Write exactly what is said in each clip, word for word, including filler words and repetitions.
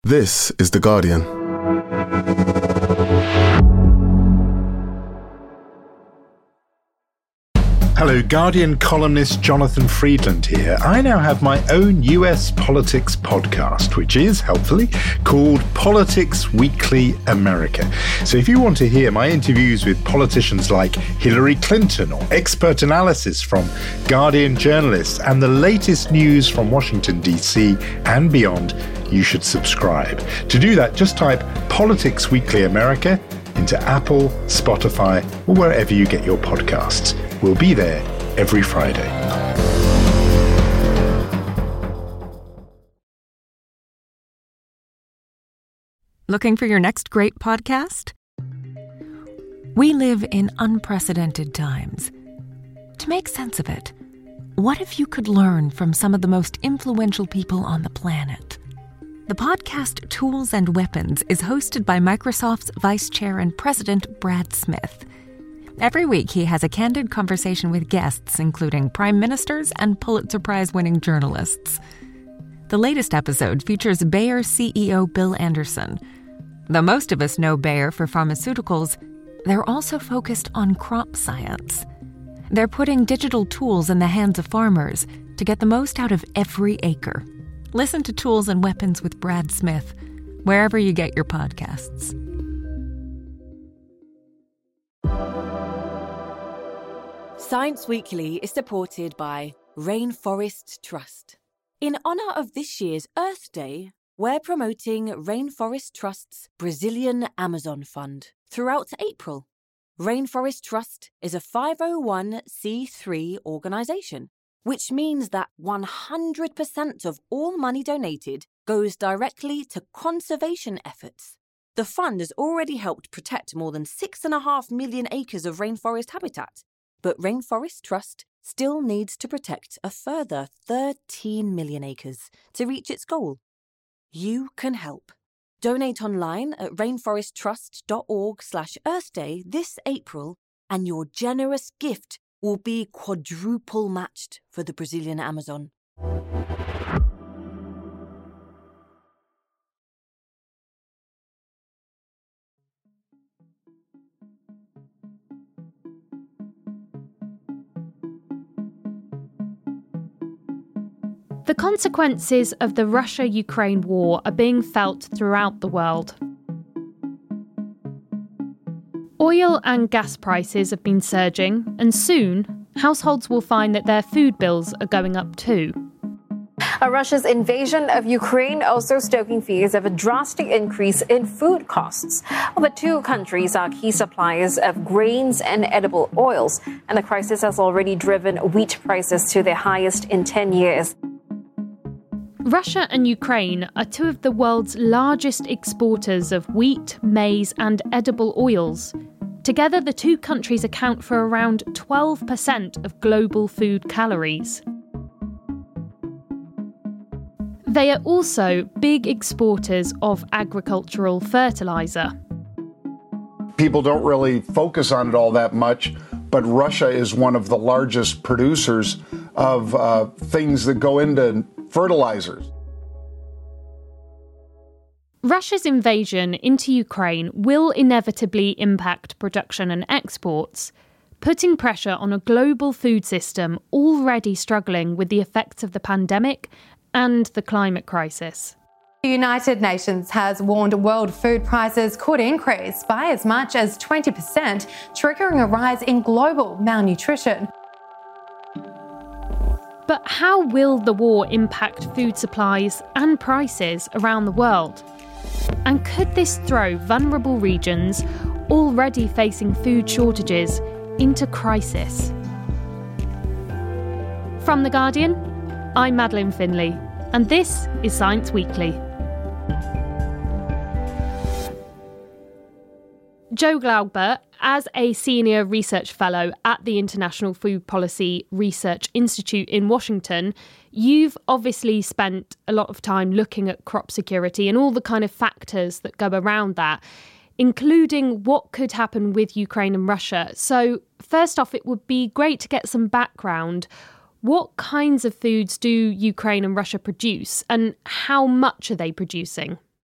This is The Guardian. Hello, Guardian columnist Jonathan Freedland here. I now have my own U S politics podcast, which is, helpfully, called Politics Weekly America. So if you want to hear my interviews with politicians like Hillary Clinton or expert analysis from Guardian journalists and the latest news from Washington, D C and beyond, you should subscribe. To do that, just type Politics Weekly America into Apple, Spotify, or wherever you get your podcasts. We'll be there every Friday. Looking for your next great podcast? We live in unprecedented times. To make sense of it, what if you could learn from some of the most influential people on the planet? The podcast Tools and Weapons is hosted by Microsoft's Vice Chair and President Brad Smith. Every week, he has a candid conversation with guests, including prime ministers and Pulitzer Prize-winning journalists. The latest episode features Bayer C E O Bill Anderson. Though most of us know Bayer for pharmaceuticals, they're also focused on crop science. They're putting digital tools in the hands of farmers to get the most out of every acre. Listen to Tools and Weapons with Brad Smith, wherever you get your podcasts. Science Weekly is supported by Rainforest Trust. In honour of this year's Earth Day, we're promoting Rainforest Trust's Brazilian Amazon Fund throughout April. Rainforest Trust is a five oh one c three organisation, which means that one hundred percent of all money donated goes directly to conservation efforts. The fund has already helped protect more than six point five million acres of rainforest habitat, but Rainforest Trust still needs to protect a further thirteen million acres to reach its goal. You can help. Donate online at rainforesttrust.org slash earthday this April, and your generous gift will be quadruple matched for the Brazilian Amazon. The consequences of the Russia-Ukraine war are being felt throughout the world. Oil and gas prices have been surging, and soon, households will find that their food bills are going up too. Russia's invasion of Ukraine also stoking fears of a drastic increase in food costs. Well, the two countries are key suppliers of grains and edible oils, and the crisis has already driven wheat prices to their highest in ten years. Russia and Ukraine are two of the world's largest exporters of wheat, maize and edible oils. Together, the two countries account for around twelve percent of global food calories. They are also big exporters of agricultural fertiliser. People don't really focus on it all that much, but Russia is one of the largest producers of uh, things that go into fertilizers. Russia's invasion into Ukraine will inevitably impact production and exports, putting pressure on a global food system already struggling with the effects of the pandemic and the climate crisis. The United Nations has warned world food prices could increase by as much as twenty percent, triggering a rise in global malnutrition. But how will the war impact food supplies and prices around the world? And could this throw vulnerable regions already facing food shortages into crisis? From The Guardian, I'm Madeleine Finlay, and this is Science Weekly. Jo Glaubert, as a senior research fellow at the International Food Policy Research Institute in Washington, you've obviously spent a lot of time looking at crop security and all the kind of factors that go around that, including what could happen with Ukraine and Russia. So first off, it would be great to get some background. What kinds of foods do Ukraine and Russia produce, and how much are they producing?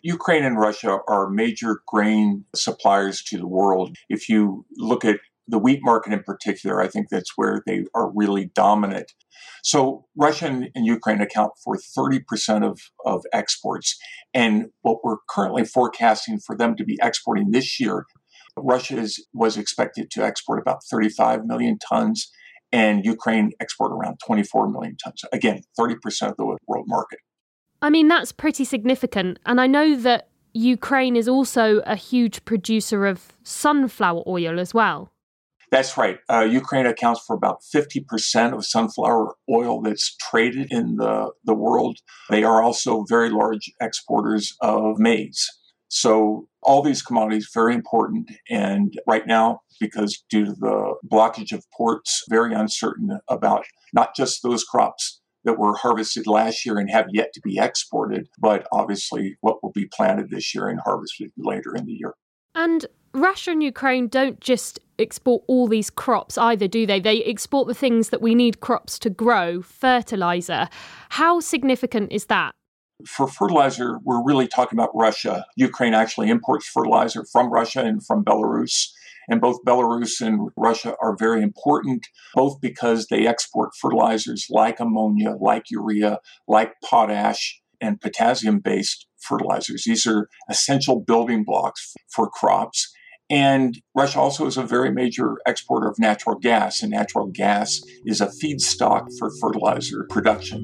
Ukraine and Russia are major grain suppliers to the world. If you look at the wheat market in particular, I think that's where they are really dominant. So Russia and Ukraine account for thirty percent of, of exports. And what we're currently forecasting for them to be exporting this year, Russia is, was expected to export about thirty-five million tons, and Ukraine export around twenty-four million tons. Again, thirty percent of the world market. I mean, that's pretty significant. And I know that Ukraine is also a huge producer of sunflower oil as well. That's right. Uh, Ukraine accounts for about fifty percent of sunflower oil that's traded in the, the world. They are also very large exporters of maize. So all these commodities, very important. And right now, because due to the blockage of ports, very uncertain about not just those crops that were harvested last year and have yet to be exported, but obviously what will be planted this year and harvested later in the year. And Russia and Ukraine don't just export all these crops either, do they? They export the things that we need crops to grow, fertilizer. How significant is that? For fertilizer, we're really talking about Russia. Ukraine actually imports fertilizer from Russia and from Belarus. And both Belarus and Russia are very important, both because they export fertilizers like ammonia, like urea, like potash, and potassium-based fertilizers. These are essential building blocks for crops. And Russia also is a very major exporter of natural gas, and natural gas is a feedstock for fertilizer production.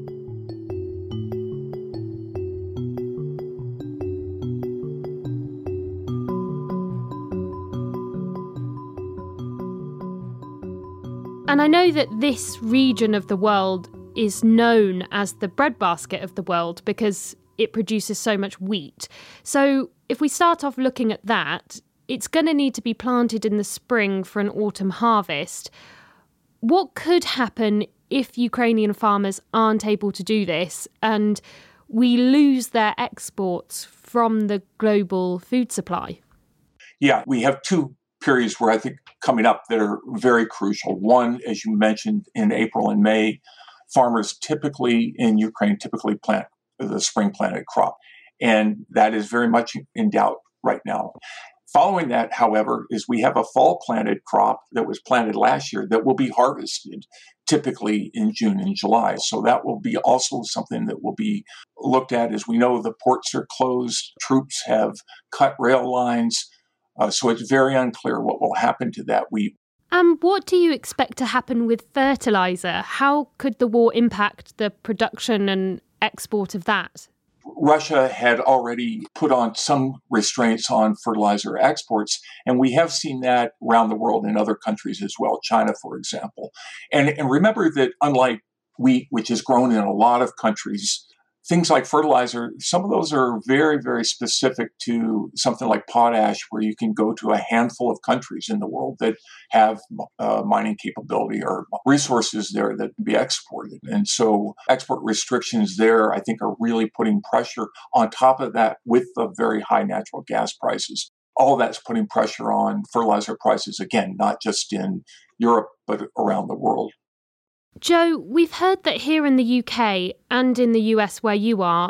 And I know that this region of the world is known as the breadbasket of the world because it produces so much wheat. So if we start off looking at that, it's going to need to be planted in the spring for an autumn harvest. What could happen if Ukrainian farmers aren't able to do this and we lose their exports from the global food supply? Yeah, we have two periods where I think coming up that are very crucial. One, as you mentioned, in April and May, farmers typically in Ukraine typically plant the spring planted crop. And that is very much in doubt right now. Following that, however, is we have a fall planted crop that was planted last year that will be harvested typically in June and July. So that will be also something that will be looked at. As we know, the ports are closed, troops have cut rail lines. Uh, so it's very unclear what will happen to that wheat. And what do you expect to happen with fertilizer? How could the war impact the production and export of that? Russia had already put on some restraints on fertilizer exports, and we have seen that around the world in other countries as well, China, for example. And, and remember that unlike wheat, which is grown in a lot of countries, things like fertilizer, some of those are very, very specific to something like potash, where you can go to a handful of countries in the world that have uh, mining capability or resources there that can be exported. And so export restrictions there, I think, are really putting pressure on top of that with the very high natural gas prices. All of that's putting pressure on fertilizer prices, again, not just in Europe, but around the world. Joe, we've heard that here in the U K and in the U S where you are,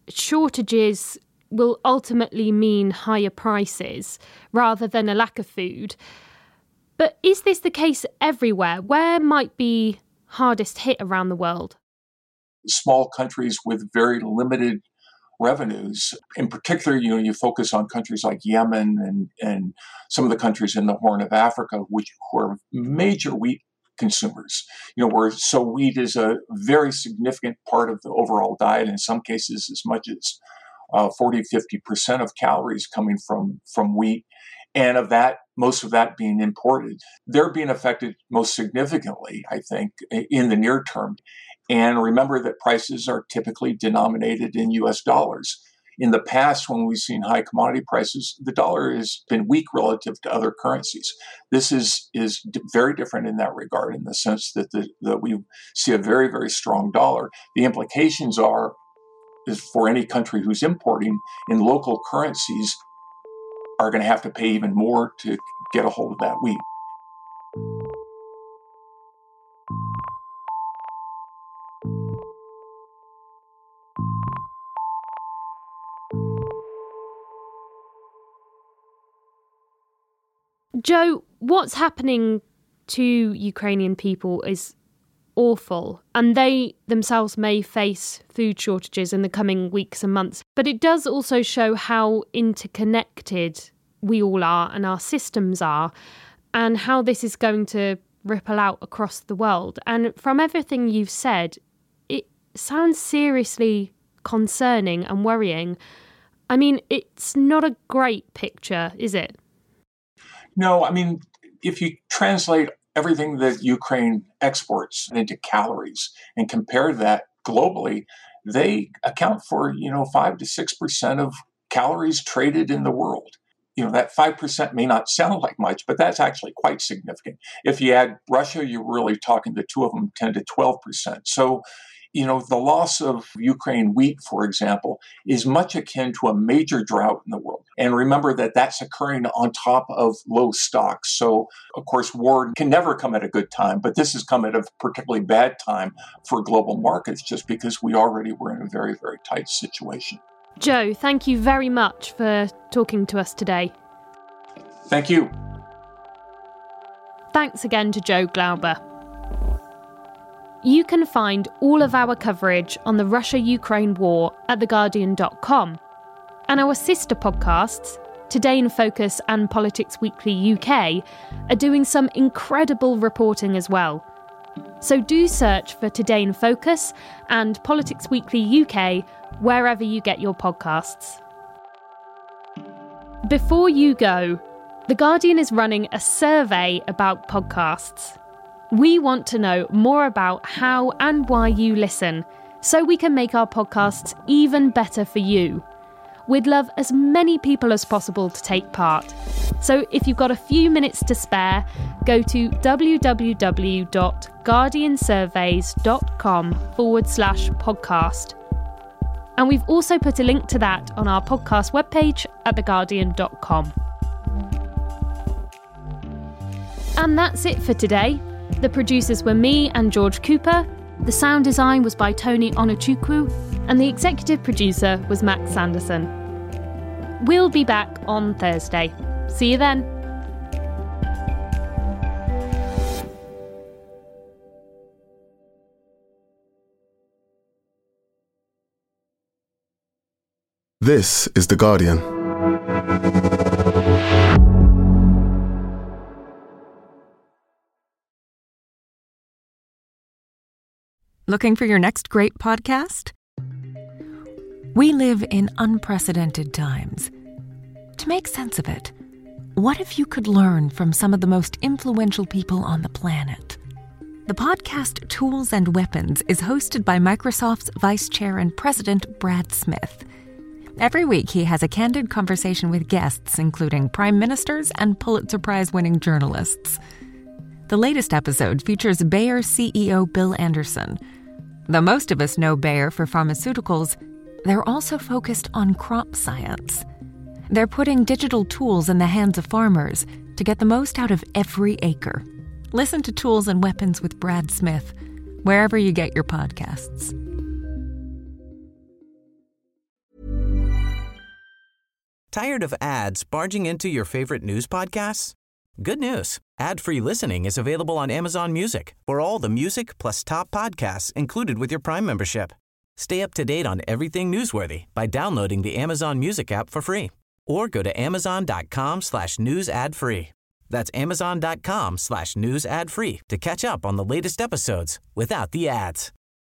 shortages will ultimately mean higher prices rather than a lack of food. But is this the case everywhere? Where might be hardest hit around the world? Small countries with very limited revenues. In particular, you know, you focus on countries like Yemen and, and some of the countries in the Horn of Africa, which are major wheat consumers, you know, where so wheat is a very significant part of the overall diet. In some cases, as much as uh, forty, fifty percent of calories coming from, from wheat. And of that, most of that being imported. They're being affected most significantly, I think, in the near term. And remember that prices are typically denominated in U S dollars. In the past, when we've seen high commodity prices, the dollar has been weak relative to other currencies. This is, is very different in that regard, in the sense that, the, that we see a very, very strong dollar. The implications are, is for any country who's importing in local currencies, are going to have to pay even more to get a hold of that wheat. Joe, what's happening to Ukrainian people is awful, and they themselves may face food shortages in the coming weeks and months. But it does also show how interconnected we all are and our systems are, and how this is going to ripple out across the world. And from everything you've said, it sounds seriously concerning and worrying. I mean, it's not a great picture, is it? No, I mean, if you translate everything that Ukraine exports into calories and compare that globally, they account for, you know, five to six percent of calories traded in the world. You know, that five percent may not sound like much, but that's actually quite significant. If you add Russia, you're really talking the two of them, ten to twelve percent. So, you know, the loss of Ukraine wheat, for example, is much akin to a major drought in the world. And remember that that's occurring on top of low stocks. So, of course, war can never come at a good time, but this has come at a particularly bad time for global markets just because we already were in a very, very tight situation. Joe, thank you very much for talking to us today. Thank you. Thanks again to Joe Glauber. You can find all of our coverage on the Russia-Ukraine war at the guardian dot com. And our sister podcasts, Today in Focus and Politics Weekly U K, are doing some incredible reporting as well. So do search for Today in Focus and Politics Weekly U K wherever you get your podcasts. Before you go, The Guardian is running a survey about podcasts. We want to know more about how and why you listen, so we can make our podcasts even better for you. We'd love as many people as possible to take part. So if you've got a few minutes to spare, go to www.guardiansurveys.com forward slash podcast. And we've also put a link to that on our podcast webpage at the guardian dot com. And that's it for today. The producers were me and George Cooper. The sound design was by Tony Onuchukwu, and the executive producer was Max Sanderson. We'll be back on Thursday. See you then. This is The Guardian. Looking for your next great podcast? We live in unprecedented times. To make sense of it, what if you could learn from some of the most influential people on the planet? The podcast Tools and Weapons is hosted by Microsoft's Vice Chair and President Brad Smith. Every week, he has a candid conversation with guests, including prime ministers and Pulitzer Prize-winning journalists. The latest episode features Bayer C E O Bill Anderson. Though most of us know Bayer for pharmaceuticals, they're also focused on crop science. They're putting digital tools in the hands of farmers to get the most out of every acre. Listen to Tools and Weapons with Brad Smith, wherever you get your podcasts. Tired of ads barging into your favorite news podcasts? Good news. Ad-free listening is available on Amazon Music for all the music plus top podcasts included with your Prime membership. Stay up to date on everything newsworthy by downloading the Amazon Music app for free or go to amazon.com slash news ad free. That's amazon.com slash news ad free to catch up on the latest episodes without the ads.